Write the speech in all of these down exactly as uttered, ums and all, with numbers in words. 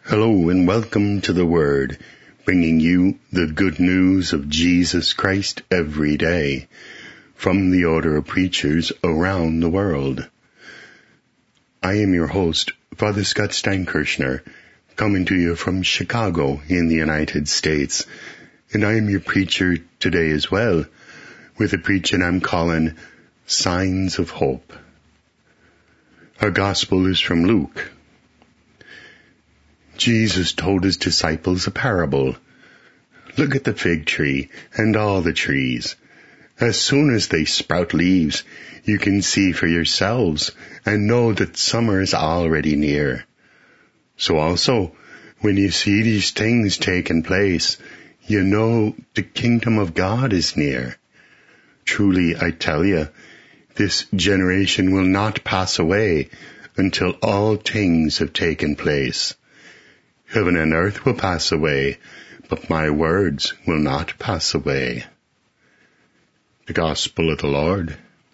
Hello and welcome to The Word, bringing you the good news of Jesus Christ every day from the order of preachers around the world. I am your host, Father Scott Steinkirchner, coming to you from Chicago in the United States, and I am your preacher today as well, with a preaching I'm calling Signs of Hope. Our gospel is from Luke. Jesus told his disciples a parable. Look at the fig tree and all the trees. As soon as they sprout leaves, you can see for yourselves and know that summer is already near. So also, when you see these things taking place, you know the kingdom of God is near. Truly, I tell you, this generation will not pass away until all things have taken place. Heaven and earth will pass away, but my words will not pass away. The Gospel of the Lord.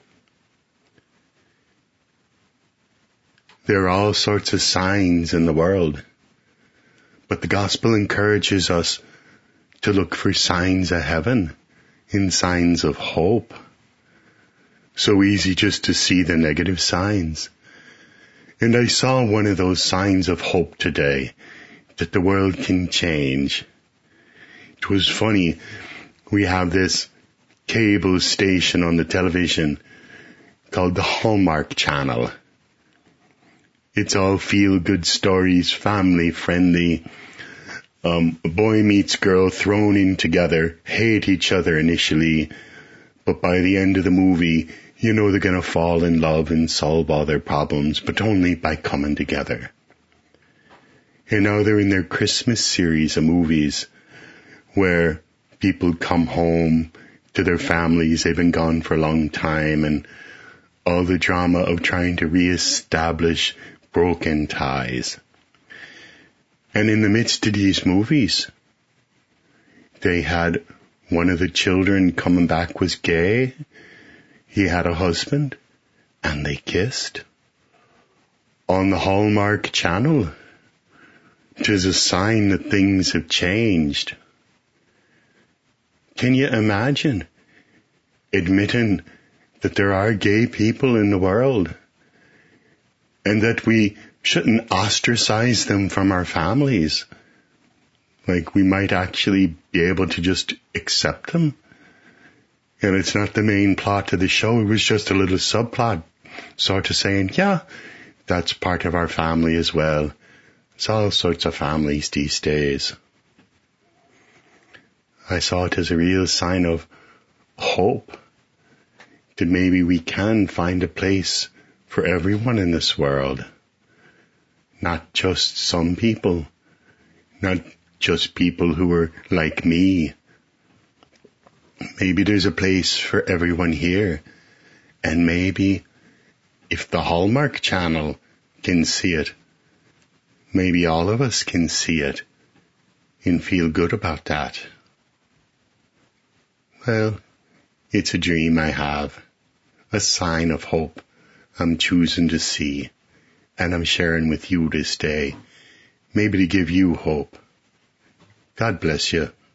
There are all sorts of signs in the world, but the Gospel encourages us to look for signs of heaven, in signs of hope. So easy just to see the negative signs. And I saw one of those signs of hope today, that the world can change. It was funny, we have this cable station on the television called the Hallmark Channel. It's all feel-good stories, family-friendly. Um, a boy meets girl thrown in together, hate each other initially, but by the end of the movie, you know they're going to fall in love and solve all their problems, but only by coming together. And now they're in their Christmas series of movies where people come home to their families. They've been gone for a long time, and all the drama of trying to reestablish broken ties. And in the midst of these movies, they had one of the children coming back was gay. He had a husband, and they kissed on the Hallmark Channel. It is a sign that things have changed. Can you imagine admitting that there are gay people in the world and that we shouldn't ostracize them from our families? Like we might actually be able to just accept them. And it's not the main plot of the show. It was just a little subplot sort of saying, yeah, that's part of our family as well. It's all sorts of families these days. I saw it as a real sign of hope that maybe we can find a place for everyone in this world. Not just some people. Not just people who are like me. Maybe there's a place for everyone here. And maybe if the Hallmark Channel can see it, maybe all of us can see it and feel good about that. Well, it's a dream I have, a sign of hope I'm choosing to see, and I'm sharing with you this day, maybe to give you hope. God bless you.